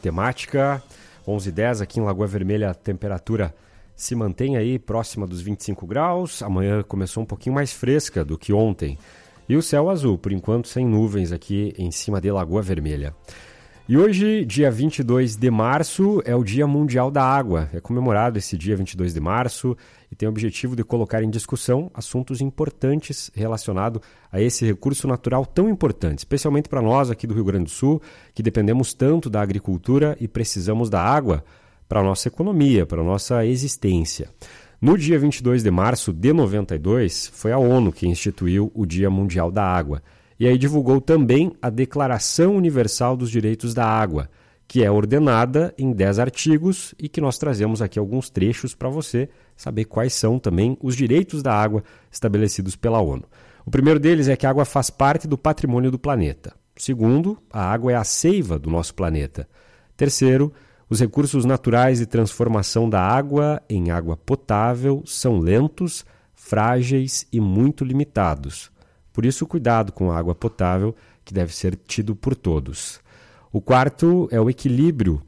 Temática 11h10 aqui em Lagoa Vermelha, a temperatura se mantém aí próxima dos 25 graus. Amanhã começou um pouquinho mais fresca do que ontem. E o céu azul, por enquanto sem nuvens aqui em cima de Lagoa Vermelha. E hoje, dia 22 de março, é o Dia Mundial da Água. É comemorado esse dia 22 de março e tem o objetivo de colocar em discussão assuntos importantes relacionados a esse recurso natural tão importante, especialmente para nós aqui do Rio Grande do Sul, que dependemos tanto da agricultura e precisamos da água para a nossa economia, para a nossa existência. No dia 22 de março de 92, foi a ONU que instituiu o Dia Mundial da Água. E aí divulgou também a Declaração Universal dos Direitos da Água, que é ordenada em 10 artigos e que nós trazemos aqui alguns trechos para você saber quais são também os direitos da água estabelecidos pela ONU. O primeiro deles é que a água faz parte do patrimônio do planeta. O segundo, a água é a seiva do nosso planeta. Terceiro, os recursos naturais de transformação da água em água potável são lentos, frágeis e muito limitados. Por isso, cuidado com a água potável, que deve ser tido por todos. O quarto é o equilíbrio,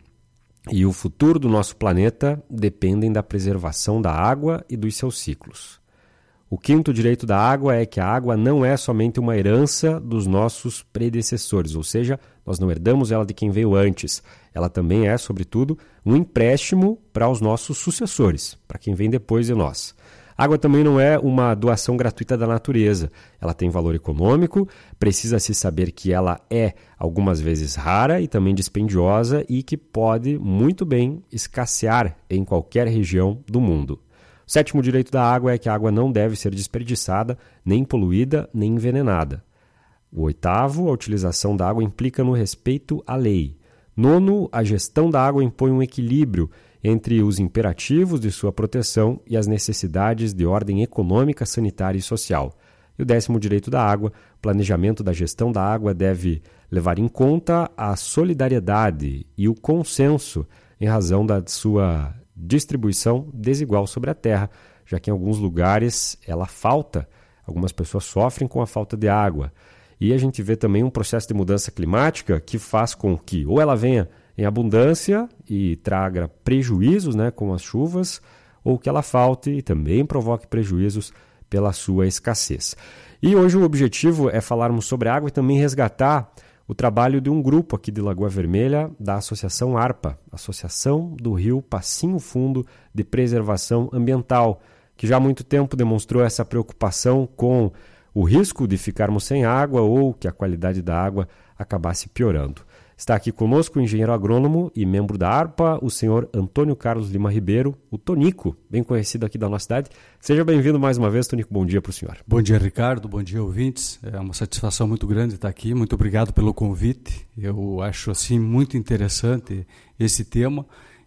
e o futuro do nosso planeta dependem da preservação da água e dos seus ciclos. O quinto direito da água é que a água não é somente uma herança dos nossos predecessores, ou seja, nós não herdamos ela de quem veio antes. Ela também é, sobretudo, um empréstimo para os nossos sucessores, para quem vem depois de nós. A água também não é uma doação gratuita da natureza. Ela tem valor econômico, precisa-se saber que ela é, algumas vezes, rara e também dispendiosa e que pode, muito bem, escassear em qualquer região do mundo. O sétimo direito da água é que a água não deve ser desperdiçada, nem poluída, nem envenenada. O oitavo, a utilização da água implica no respeito à lei. Nono, a gestão da água impõe um equilíbrio entre os imperativos de sua proteção e as necessidades de ordem econômica, sanitária e social. E o décimo direito da água, o planejamento da gestão da água deve levar em conta a solidariedade e o consenso em razão da sua distribuição desigual sobre a terra, já que em alguns lugares ela falta, algumas pessoas sofrem com a falta de água. E a gente vê também um processo de mudança climática que faz com que ou ela venha em abundância e traga prejuízos, com as chuvas, ou que ela falte e também provoque prejuízos pela sua escassez. E hoje o objetivo é falarmos sobre água e também resgatar o trabalho de um grupo aqui de Lagoa Vermelha, da Associação ARPA, Associação do Rio Passinho Fundo de Preservação Ambiental, que já há muito tempo demonstrou essa preocupação com o risco de ficarmos sem água ou que a qualidade da água acabasse piorando. Está aqui conosco o engenheiro agrônomo e membro da ARPA, o senhor Antônio Carlos Lima Ribeiro, o Tonico, bem conhecido aqui da nossa cidade. Seja bem-vindo mais uma vez, Tonico. Bom dia para o senhor. Bom dia, Ricardo. Bom dia, ouvintes. É uma satisfação muito grande estar aqui. Muito obrigado pelo convite. Eu acho assim muito interessante esse tema.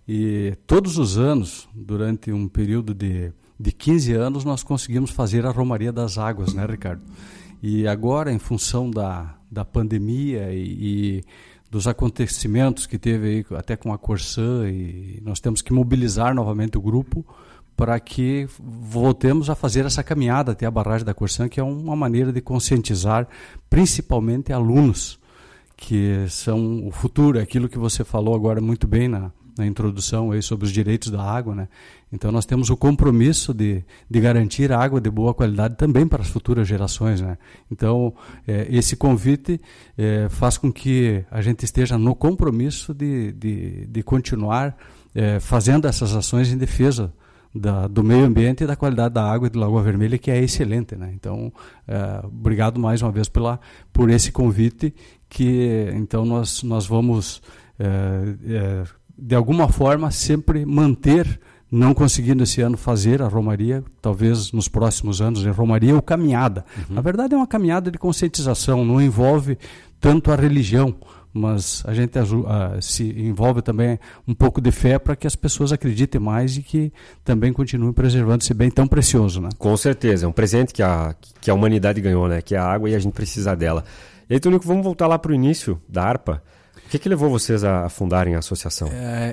E todos os anos, durante um período de 15 anos, nós conseguimos fazer a Romaria das Águas, né, Ricardo? E agora, em função da pandemia e dos acontecimentos que teve aí, até com a Corsã, e nós temos que mobilizar novamente o grupo para que voltemos a fazer essa caminhada até a barragem da Corsã, que é uma maneira de conscientizar principalmente alunos, que são o futuro, aquilo que você falou agora muito bem na introdução aí sobre os direitos da água, né? Então nós temos o compromisso de garantir água de boa qualidade também para as futuras gerações, né? Então esse convite faz com que a gente esteja no compromisso de continuar fazendo essas ações em defesa do meio ambiente e da qualidade da água de Lagoa Vermelha, que é excelente, né? Então, obrigado mais uma vez por esse convite, que então nós vamos de alguma forma sempre manter, não conseguindo esse ano fazer a Romaria, talvez nos próximos anos, em Romaria ou caminhada. Na verdade é uma caminhada de conscientização, não envolve tanto a religião, mas a gente se envolve também um pouco de fé para que as pessoas acreditem mais e que também continuem preservando esse bem tão precioso, né? Com certeza, é um presente que a humanidade ganhou, né? Que é a água, e a gente precisa dela. E aí, Tonico, vamos voltar lá para o início da ARPA. O que levou vocês a fundarem a associação?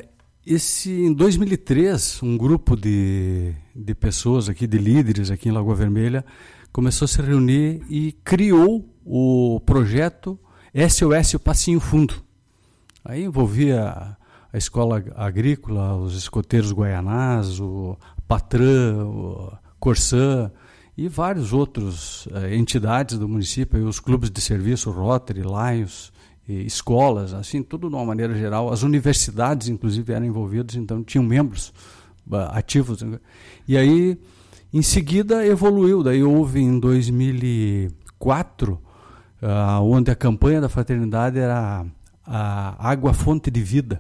Em 2003, um grupo de pessoas aqui, de líderes aqui em Lagoa Vermelha, começou a se reunir e criou o projeto SOS, o Passinho Fundo. Aí envolvia a escola agrícola, os escoteiros guaianás, o Patran, o Corsã e vários outros entidades do município, os clubes de serviço, Rotary, Lions, escolas, assim, tudo de uma maneira geral. As universidades, inclusive, eram envolvidas, então tinham membros ativos. E aí, em seguida, evoluiu. Daí houve, em 2004, onde a campanha da fraternidade era a Água Fonte de Vida.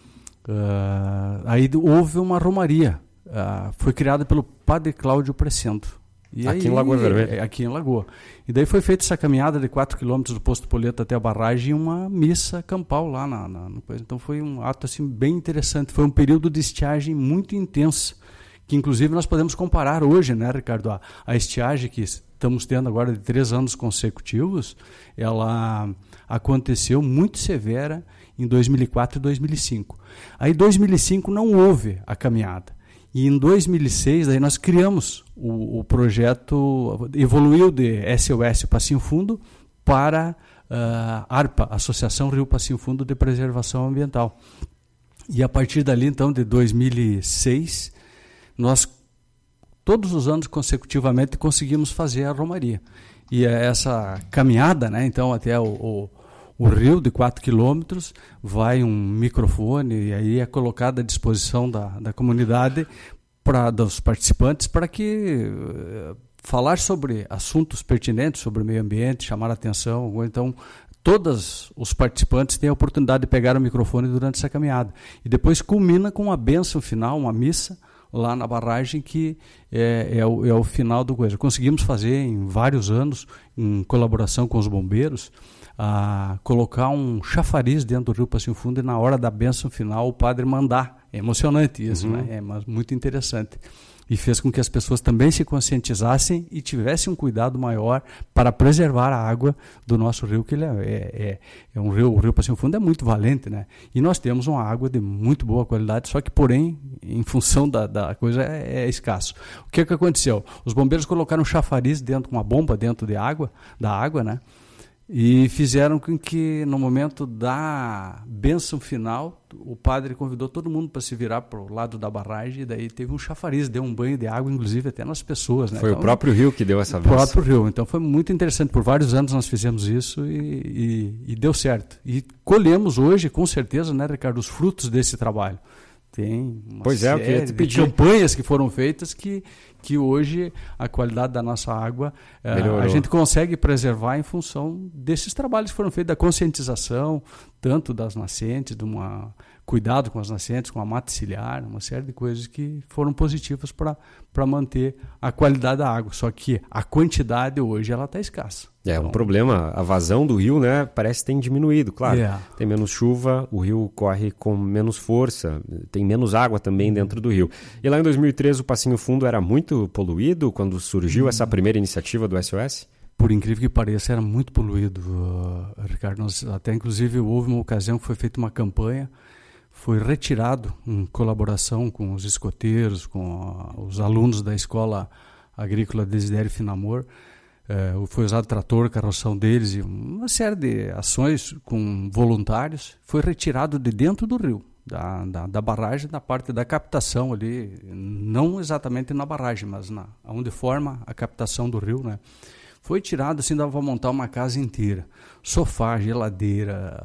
Aí houve uma romaria. Foi criada pelo padre Cláudio Presento. E aqui aí, em Lagoa Vermelha. Aqui em Lagoa. E daí foi feita essa caminhada de 4 quilômetros do Posto Poleto até a barragem e uma missa campal lá no coisa. Então foi um ato assim, bem interessante. Foi um período de estiagem muito intenso, que inclusive nós podemos comparar hoje, né, Ricardo? A estiagem que estamos tendo agora de 3 anos consecutivos, ela aconteceu muito severa em 2004 e 2005. Aí em 2005 não houve a caminhada. E em 2006, daí nós criamos o projeto, evoluiu de SOS Passinho Fundo para ARPA, Associação Rio Passinho Fundo de Preservação Ambiental. E a partir dali, então, de 2006, nós, todos os anos consecutivamente, conseguimos fazer a romaria. E essa caminhada, né, então, até o rio de 4 quilômetros, vai um microfone e aí é colocado à disposição da comunidade, dos participantes, para que falar sobre assuntos pertinentes, sobre o meio ambiente, chamar a atenção. Ou então, todos os participantes têm a oportunidade de pegar o microfone durante essa caminhada. E depois culmina com uma bênção final, uma missa, lá na barragem, que é o final do coisa. Conseguimos fazer em vários anos, em colaboração com os bombeiros, colocar um chafariz dentro do Rio Passinho Fundo e na hora da bênção final o padre mandar. É emocionante isso, né? É muito interessante. E fez com que as pessoas também se conscientizassem e tivessem um cuidado maior para preservar a água do nosso rio, que ele é um rio, o Rio Passinho Fundo é muito valente, né? E nós temos uma água de muito boa qualidade, só que, porém, em função da coisa, é escasso. O que aconteceu? Os bombeiros colocaram um chafariz dentro, uma bomba dentro da água, né? E fizeram com que, no momento da bênção final, o padre convidou todo mundo para se virar para o lado da barragem, e daí teve um chafariz, deu um banho de água, inclusive até nas pessoas. Né? Foi então, o próprio rio que deu essa bênção. O próprio rio. Então foi muito interessante. Por vários anos nós fizemos isso e deu certo. E colhemos hoje, com certeza, né, Ricardo, os frutos desse trabalho. Tem uma série de campanhas que foram feitas que hoje a qualidade da nossa água a gente consegue preservar em função desses trabalhos que foram feitos, da conscientização, tanto das nascentes, cuidado com as nascentes, com a mata ciliar, uma série de coisas que foram positivas para manter a qualidade da água. Só que a quantidade hoje ela está escassa. É um problema, a vazão do rio, né, parece que tem diminuído, claro. Tem menos chuva, o rio corre com menos força, tem menos água também dentro do rio. E lá em 2013 o Passinho Fundo era muito poluído quando surgiu essa primeira iniciativa do SOS? Por incrível que pareça, era muito poluído, Ricardo. Até inclusive houve uma ocasião que foi feita uma campanha, foi retirado em colaboração com os escoteiros, com os alunos da Escola Agrícola Desidério Finamor, foi usado trator, carroção deles e uma série de ações com voluntários. Foi retirado de dentro do rio, da barragem, da parte da captação ali, não exatamente na barragem, mas onde forma a captação do rio, né? Foi tirado, assim, dava para montar uma casa inteira, sofá, geladeira,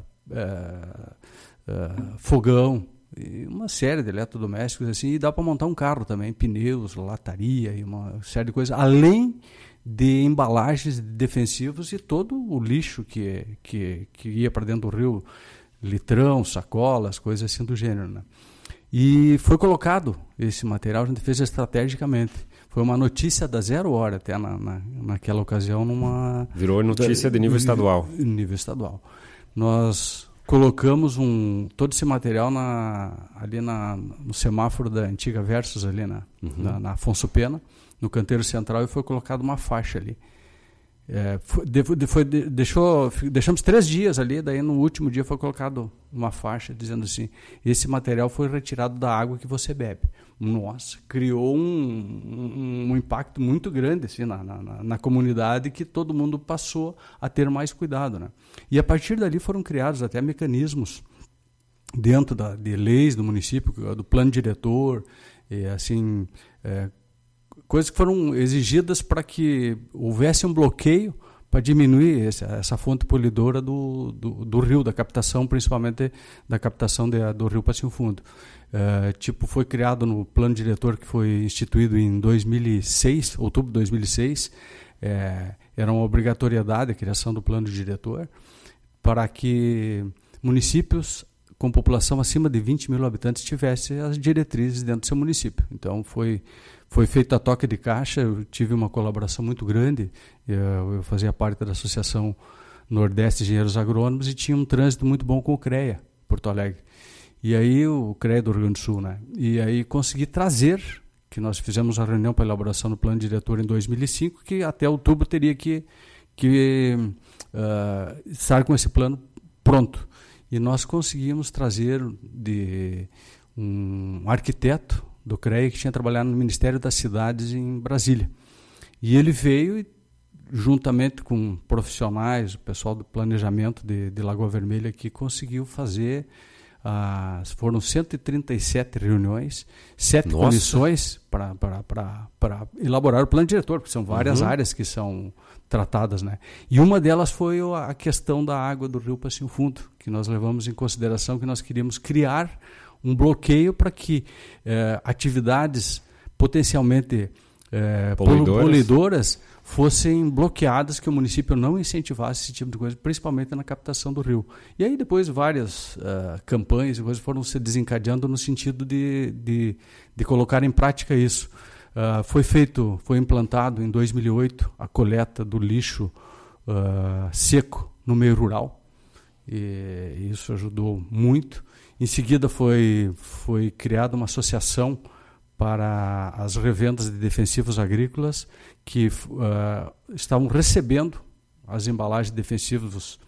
fogão, e uma série de eletrodomésticos assim, e dá para montar um carro também, pneus, lataria e uma série de coisas, além de embalagens defensivas e todo o lixo que ia para dentro do rio, litrão, sacolas, coisas assim do gênero, né? E foi colocado esse material, a gente fez estrategicamente. Foi uma notícia da 0 hora até naquela ocasião. Virou notícia de nível estadual. Nível estadual. Nós colocamos todo esse material ali no semáforo da antiga Versus, ali na Afonso Pena, no canteiro central, e foi colocada uma faixa ali. Deixamos 3 dias ali, daí no último dia foi colocado uma faixa dizendo assim: esse material foi retirado da água que você bebe. Nossa, criou um impacto muito grande assim, na comunidade, que todo mundo passou a ter mais cuidado, né? E a partir dali foram criados até mecanismos dentro de leis do município, do plano diretor, assim, coisas que foram exigidas para que houvesse um bloqueio para diminuir essa fonte poluidora do rio, da captação, principalmente da captação do rio Patinho Fundo. Foi criado no plano diretor que foi instituído em 2006, outubro de 2006, era uma obrigatoriedade a criação do plano diretor para que municípios com população acima de 20 mil habitantes tivessem as diretrizes dentro do seu município. Então, foi feito a toque de caixa, eu tive uma colaboração muito grande, eu fazia parte da Associação Nordeste de Engenheiros Agrônomos e tinha um trânsito muito bom com o CREA, Porto Alegre. E aí, o CREA do Rio Grande do Sul, né? E aí consegui trazer, que nós fizemos a reunião para elaboração do plano diretor em 2005, que até outubro teria que estar com esse plano pronto. E nós conseguimos trazer de um arquiteto do CREA que tinha trabalhado no Ministério das Cidades em Brasília. E ele veio, juntamente com profissionais, o pessoal do planejamento de Lagoa Vermelha, que conseguiu fazer, foram 137 reuniões, 7 comissões para elaborar o plano diretor, porque são várias áreas que são tratadas, né? E uma delas foi a questão da água do rio Patinho Fundo, que nós levamos em consideração que nós queríamos criar um bloqueio para que atividades potencialmente poluidoras fossem bloqueadas, que o município não incentivasse esse tipo de coisa, principalmente na captação do rio. E aí depois várias campanhas e coisas foram se desencadeando no sentido de colocar em prática isso. Foi implantado em 2008 a coleta do lixo seco no meio rural, e isso ajudou muito. Em seguida foi criada uma associação para as revendas de defensivos agrícolas que estavam recebendo as embalagens de defensivos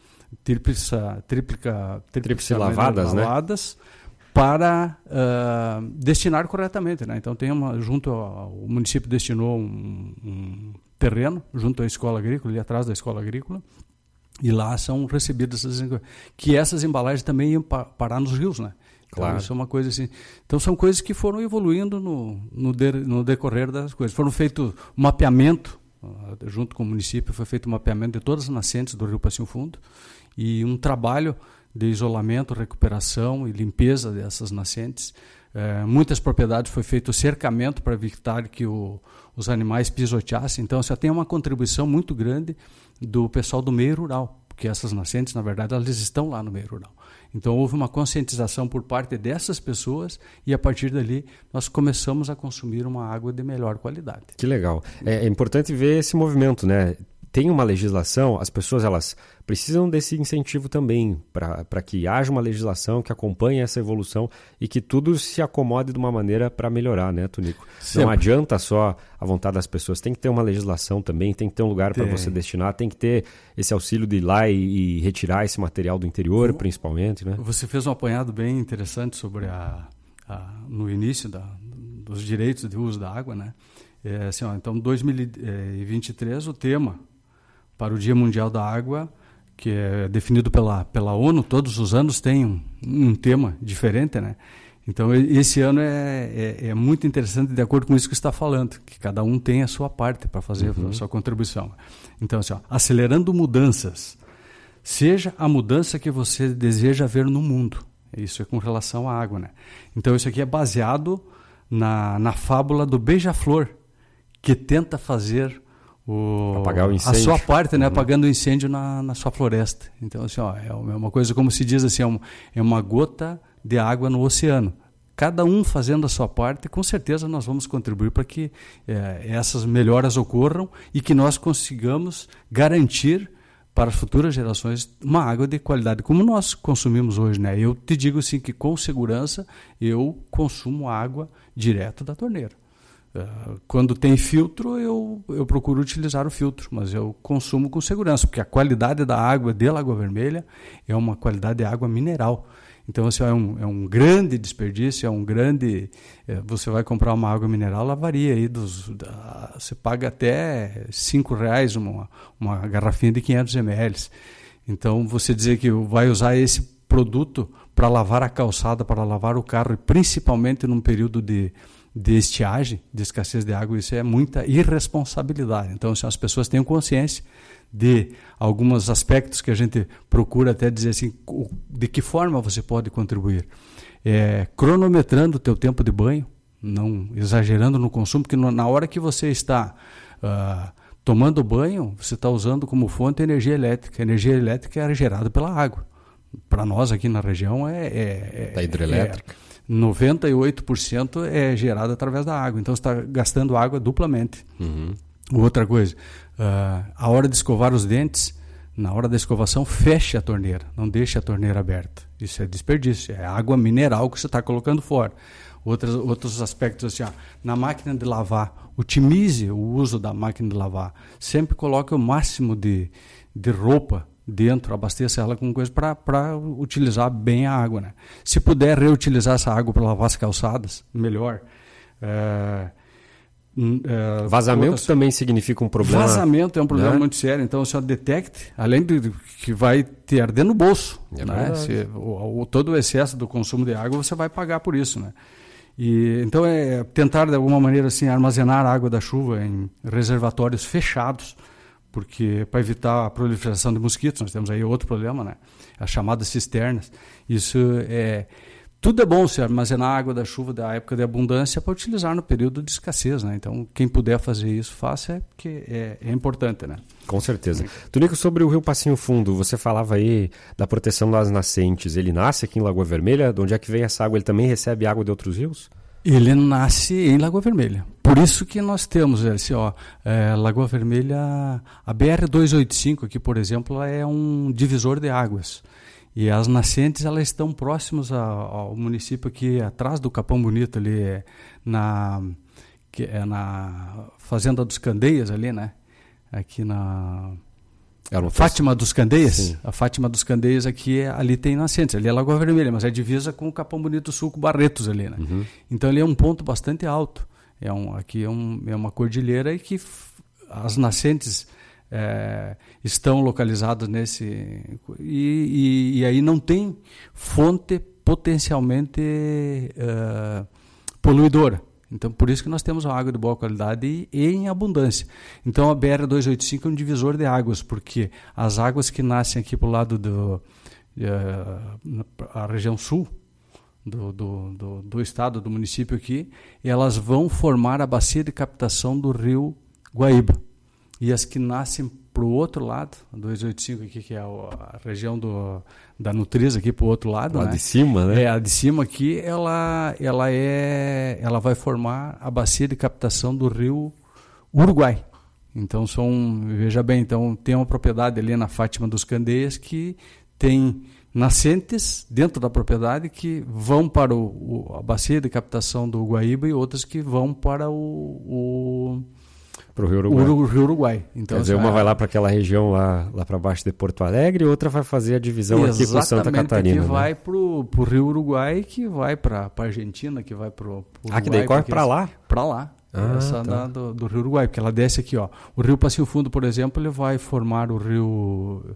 tríplice lavadas, né? Para destinar corretamente, né? Então o município destinou um terreno junto à escola agrícola, ali atrás da escola agrícola, e lá são recebidas essas embalagens também iam parar nos rios, né? Claro. Então, isso é uma coisa assim. Então são coisas que foram evoluindo no decorrer das coisas. Foram feito um mapeamento, junto com o município, foi feito um mapeamento de todas as nascentes do rio Patinho Fundo e um trabalho de isolamento, recuperação e limpeza dessas nascentes. Muitas propriedades foi feito cercamento para evitar que os animais pisoteassem. Então, já tem uma contribuição muito grande do pessoal do meio rural, porque essas nascentes, na verdade, elas estão lá no meio rural. Então, houve uma conscientização por parte dessas pessoas e, a partir dali, nós começamos a consumir uma água de melhor qualidade. Que legal. É importante ver esse movimento, né? Tem uma legislação, as pessoas elas precisam desse incentivo também para que haja uma legislação que acompanhe essa evolução e que tudo se acomode de uma maneira para melhorar, né, Tunico? Sempre. Não adianta só a vontade das pessoas, tem que ter uma legislação também, tem que ter um lugar para você destinar, tem que ter esse auxílio de ir lá e retirar esse material do interior, principalmente, né? Você fez um apanhado bem interessante sobre no início dos direitos de uso da água, né? Então, em 2023, o tema para o Dia Mundial da Água, que é definido pela ONU, todos os anos tem um tema diferente, né? Então, esse ano é muito interessante, de acordo com isso que você está falando, que cada um tem a sua parte para fazer a sua contribuição. Então, acelerando mudanças, seja a mudança que você deseja ver no mundo. Isso é com relação à água, né? Então, isso aqui é baseado na fábula do beija-flor, que tenta fazer apagar o incêndio. A sua parte, né? Apagando o incêndio na sua floresta. Então, assim, é uma coisa, como se diz assim, é uma gota de água no oceano. Cada um fazendo a sua parte, com certeza nós vamos contribuir para que essas melhoras ocorram e que nós consigamos garantir para as futuras gerações uma água de qualidade, como nós consumimos hoje, né? Eu te digo assim que com segurança eu consumo água direto da torneira. Quando tem filtro, eu procuro utilizar o filtro, mas eu consumo com segurança, porque a qualidade da água de Lagoa Vermelha é uma qualidade de água mineral. Então, assim, é um grande desperdício, você vai comprar uma água mineral, ela varia aí você paga até R$5 uma garrafinha de 500 ml. Então, você dizer que vai usar esse produto para lavar a calçada, para lavar o carro, e principalmente num período de estiagem, de escassez de água, isso é muita irresponsabilidade. Então, se as pessoas tenham consciência de alguns aspectos que a gente procura até dizer assim, de que forma você pode contribuir. Cronometrando o teu tempo de banho, não exagerando no consumo, porque na hora que você está tomando banho, você está usando como fonte energia elétrica. A energia elétrica é gerada pela água. Para nós aqui na região da hidrelétrica. 98% é gerada através da água. Então você está gastando água duplamente. Outra coisa, a hora de escovar os dentes, na hora da escovação, feche a torneira, não deixe a torneira aberta. Isso é desperdício, é água mineral que você está colocando fora. Outros aspectos assim, na máquina de lavar, otimize o uso da máquina de lavar. Sempre coloque o máximo de roupa dentro, abasteça ela com coisa para utilizar bem a água, né? Se puder reutilizar essa água para lavar as calçadas, melhor. Vazamento também significa um problema. Vazamento é um problema muito sério. Então, o senhor detecte, além de que vai te arder no bolso, né? Todo o excesso do consumo de água você vai pagar por isso, né? Então, tentar de alguma maneira assim, armazenar a água da chuva em reservatórios fechados, porque para evitar a proliferação de mosquitos, nós temos aí outro problema, né? As chamadas cisternas. Isso tudo é bom se armazenar a água da chuva da época de abundância para utilizar no período de escassez, né? Então, quem puder fazer isso, faça, porque é importante, né? Com certeza. Tonico, sobre o Rio Passinho Fundo, você falava aí da proteção das nascentes. Ele nasce aqui em Lagoa Vermelha? De onde é que vem essa água? Ele também recebe água de outros rios? Ele nasce em Lagoa Vermelha. Por isso que nós temos, Lagoa Vermelha, a BR-285 aqui, por exemplo, ela é um divisor de águas. E as nascentes, elas estão próximas ao município aqui, atrás do Capão Bonito, ali, na Fazenda dos Candeias, ali, né? Aqui na Fátima dos Candeias. Sim. A Fátima dos Candeias aqui, ali tem nascentes. Ali é Lagoa Vermelha, mas é divisa com o Capão Bonito Sul, com Barretos ali, né? Então, ele é um ponto bastante alto. Aqui é uma cordilheira e que as nascentes estão localizadas nesse... E aí não tem fonte potencialmente poluidora. Então, por isso que nós temos a água de boa qualidade e em abundância. Então, a BR-285 é um divisor de águas, porque as águas que nascem aqui para o lado a região sul do estado, do município aqui, elas vão formar a bacia de captação do rio Guaíba. E as que nascem para o outro lado, a 285 aqui, que é a região da Nutriz aqui para o outro lado, lá, né? De cima, né? A de cima aqui, ela vai formar a bacia de captação do rio Uruguai. Então, veja bem, então tem uma propriedade ali na Fátima dos Candeias que tem nascentes dentro da propriedade que vão para a bacia de captação do Guaíba e outras que vão para o Rio Uruguai. Então, quer dizer, uma vai lá para aquela região lá para baixo de Porto Alegre e outra vai fazer a divisão aqui com Santa Catarina. Que vai para o Rio Uruguai, que vai para a Argentina, que vai para o Uruguai. Que daí corre para lá? Para lá. Essa do Rio Uruguai, porque ela desce aqui, ó. O Rio Passinho Fundo, por exemplo, ele vai formar o rio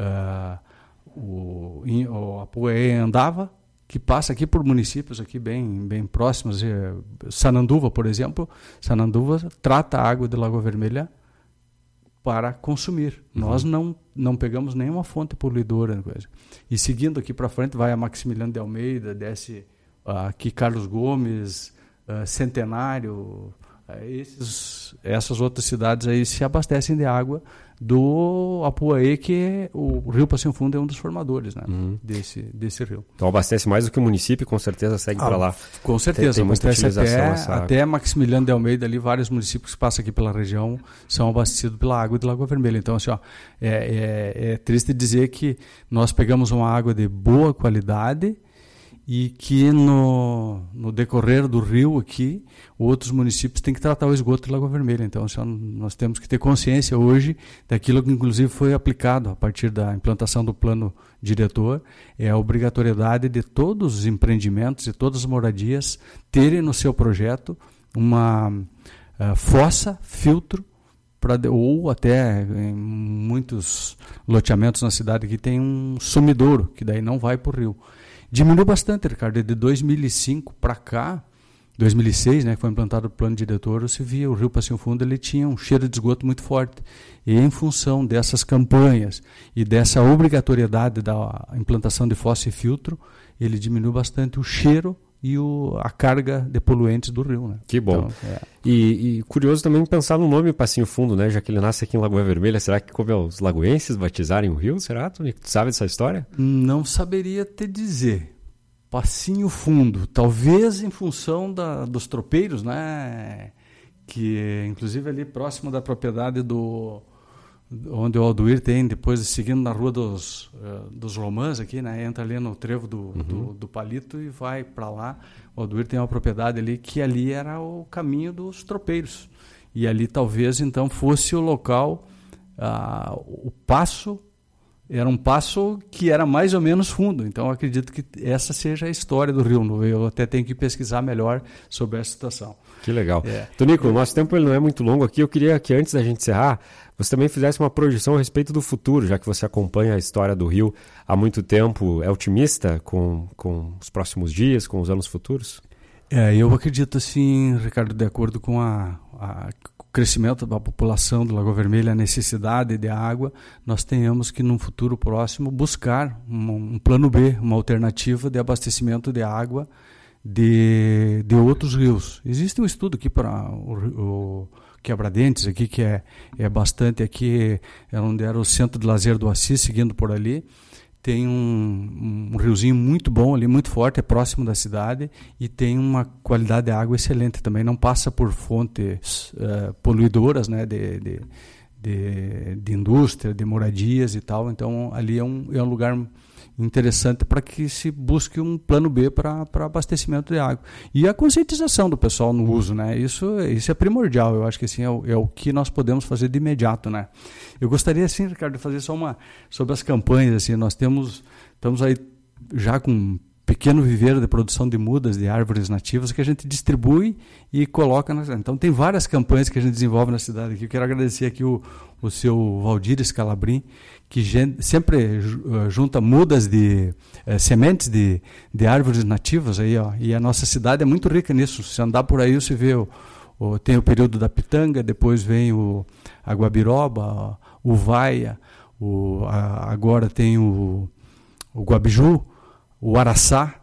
o Apuê-Andava, que passa aqui por municípios aqui bem próximos. Sananduva, por exemplo, Sananduva trata a água de Lagoa Vermelha para consumir. Nós não pegamos nenhuma fonte poluidora. E seguindo aqui para frente, vai a Maximiliano de Almeida, desce aqui Carlos Gomes, Centenário, essas outras cidades aí se abastecem de água do Apuaê, que o Rio Passinho Fundo é um dos formadores, né, desse rio. Então abastece mais do que o município, com certeza segue para lá. Com certeza, tem muita utilização até Maximiliano de Almeida, ali vários municípios que passam aqui pela região são abastecidos pela água de Lagoa Vermelha. Então, assim, é triste dizer que nós pegamos uma água de boa qualidade e que no decorrer do rio aqui, outros municípios têm que tratar o esgoto de Lagoa Vermelha. Então, nós temos que ter consciência hoje daquilo que, inclusive, foi aplicado a partir da implantação do plano diretor, é a obrigatoriedade de todos os empreendimentos e todas as moradias terem no seu projeto uma fossa, filtro, ou até em muitos loteamentos na cidade que tem um sumidouro, que daí não vai para o rio. Diminuiu bastante, Ricardo, de 2005 para cá, 2006, né, que foi implantado o plano diretor, você via o Rio Passinho Fundo, ele tinha um cheiro de esgoto muito forte. E em função dessas campanhas e dessa obrigatoriedade da implantação de fossa e filtro, ele diminuiu bastante o cheiro e a carga de poluentes do rio. Né? Que bom. Então, e curioso também pensar no nome Passinho Fundo, né? Já que ele nasce aqui em Lagoa Vermelha, será que coube aos lagoenses batizarem o rio? Será, Tony? Tu sabe dessa história? Não saberia te dizer. Passinho Fundo, talvez em função dos tropeiros, né? Que inclusive ali próximo da propriedade onde o Alduir tem, depois seguindo na rua dos Romãs aqui, né? Entra ali no trevo do Palito e vai para lá. O Alduir tem uma propriedade ali que ali era o caminho dos tropeiros. E ali talvez então fosse o local, o passo. Era um passo que era mais ou menos fundo. Então, eu acredito que essa seja a história do rio. Eu até tenho que pesquisar melhor sobre essa situação. Que legal. Tonico, o nosso tempo ele não é muito longo aqui. Eu queria que, antes da gente encerrar, você também fizesse uma projeção a respeito do futuro, já que você acompanha a história do rio há muito tempo. É otimista com os próximos dias, com os anos futuros? Eu acredito, assim, Ricardo, de acordo com o crescimento da população do Lagoa Vermelha, a necessidade de água, nós tenhamos que, num futuro próximo, buscar um plano B, uma alternativa de abastecimento de água de outros rios. Existe um estudo aqui para o Quebradentes, aqui, que é bastante, aqui é onde era o centro de lazer do Assis, seguindo por ali. Tem um riozinho muito bom ali, muito forte, é próximo da cidade e tem uma qualidade de água excelente também. Não passa por fontes poluidoras, né, de indústria, de moradias e tal. Então, ali é um lugar interessante para que se busque um plano B para abastecimento de água. E a conscientização do pessoal no uso, né? Isso é primordial. Eu acho que assim, é o que nós podemos fazer de imediato, né? Eu gostaria, assim, Ricardo, de fazer só sobre as campanhas. Assim, estamos aí já com um pequeno viveiro de produção de mudas, de árvores nativas, que a gente distribui e coloca na cidade. Então, tem várias campanhas que a gente desenvolve na cidade aqui. Eu quero agradecer aqui o seu Valdir Scalabrin, que sempre junta mudas de sementes de árvores nativas aí, ó, e a nossa cidade é muito rica nisso. Se andar por aí, você vê tem o período da pitanga, depois vem a guabiroba, o vaia, agora tem o guabiju, o araçá,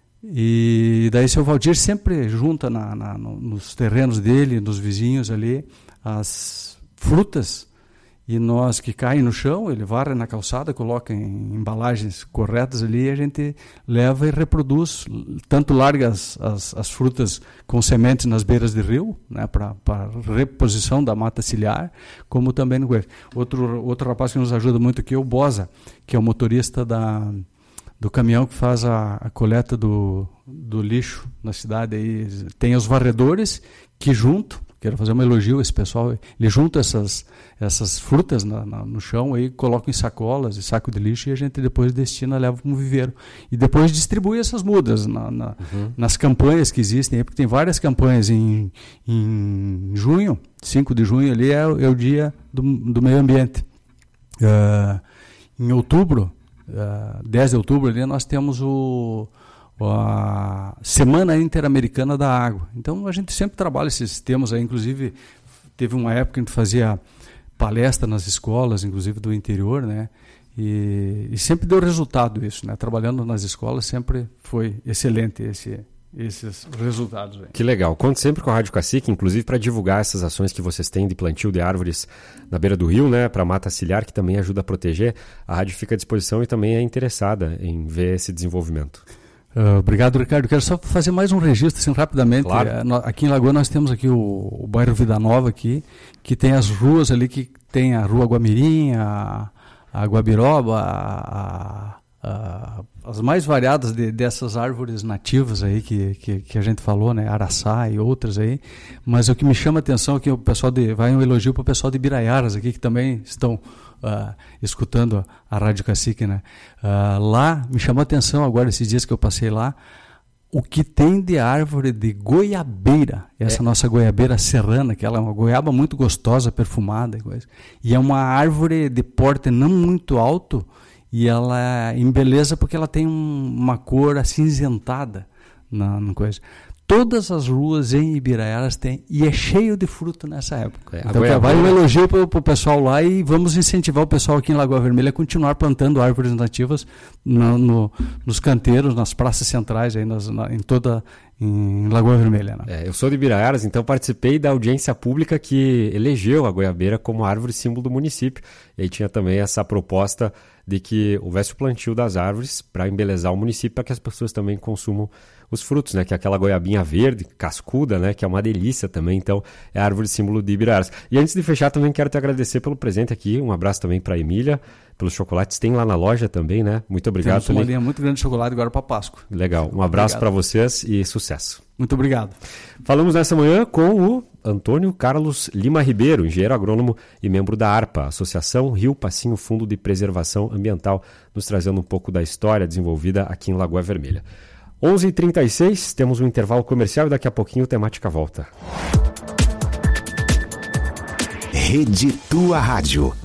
e daí o seu Valdir sempre junta nos terrenos dele, nos vizinhos ali, as frutas. E nós que caem no chão, ele varre na calçada, coloca em embalagens corretas ali e a gente leva e reproduz, tanto larga as frutas com sementes nas beiras de rio, né, para reposição da mata ciliar, como também no goiás. Outro rapaz que nos ajuda muito aqui é o Bosa, que é o motorista do caminhão que faz a coleta do lixo na cidade. Aí tem os varredores que quero fazer um elogio a esse pessoal, ele junta essas frutas no chão, aí coloca em sacolas e saco de lixo e a gente depois destina, leva para um viveiro. E depois distribui essas mudas nas campanhas que existem, porque tem várias campanhas em junho, 5 de junho ali é o dia do meio ambiente. Em outubro, 10 de outubro ali nós temos a Semana Interamericana da Água. Então a gente sempre trabalha esses temas aí, inclusive teve uma época que a gente fazia palestra nas escolas, inclusive do interior, né? E sempre deu resultado isso, né? Trabalhando nas escolas sempre foi excelente esses resultados. Aí. Que legal. Conto sempre com a Rádio Cacique, inclusive para divulgar essas ações que vocês têm de plantio de árvores na beira do rio, né? Para a mata ciliar, que também ajuda a proteger. A rádio fica à disposição e também é interessada em ver esse desenvolvimento. Obrigado, Ricardo. Quero só fazer mais um registro, assim, rapidamente. Claro. Aqui em Lagoa nós temos aqui o bairro Vida Nova, aqui, que tem as ruas ali, que tem a Rua Guamirim, a Guabiroba, as mais variadas dessas árvores nativas aí que a gente falou, né? Araçá e outras aí. Mas o que me chama a atenção é que o pessoal vai um elogio para o pessoal de Biraiaras aqui, que também estão escutando a Rádio Cacique, né? Lá me chamou a atenção agora, esses dias que eu passei lá, o que tem de árvore de goiabeira, essa nossa goiabeira serrana, que ela é uma goiaba muito gostosa, perfumada, e é uma árvore de porte não muito alto e ela embeleza porque ela tem uma cor acinzentada na coisa. Todas as ruas em Ibiraiaras tem, e é cheio de fruto nessa época. Então vai um elogio para o pessoal lá, e vamos incentivar o pessoal aqui em Lagoa Vermelha a continuar plantando árvores nativas nos canteiros, nas praças centrais, aí em Lagoa Vermelha. Né? Eu sou de Ibiraiaras, então participei da audiência pública que elegeu a goiabeira como árvore símbolo do município. E aí tinha também essa proposta de que houvesse o plantio das árvores para embelezar o município, para que as pessoas também consumam os frutos, né? Que é aquela goiabinha verde, cascuda, né? Que é uma delícia também. Então, é a árvore símbolo de Ibiraiaras. E antes de fechar, também quero te agradecer pelo presente aqui. Um abraço também para a Emília, pelos chocolates. Tem lá na loja também, né? Muito obrigado. Temos uma linha muito grande de chocolate agora para Páscoa. Legal. Um abraço para vocês e sucesso. Muito obrigado. Falamos nessa manhã com o Antônio Carlos Lima Ribeiro, engenheiro agrônomo e membro da ARPA, Associação Rio Passinho Fundo de Preservação Ambiental, nos trazendo um pouco da história desenvolvida aqui em Lagoa Vermelha. 11h36, temos um intervalo comercial e daqui a pouquinho a temática volta. Rede Tua Rádio.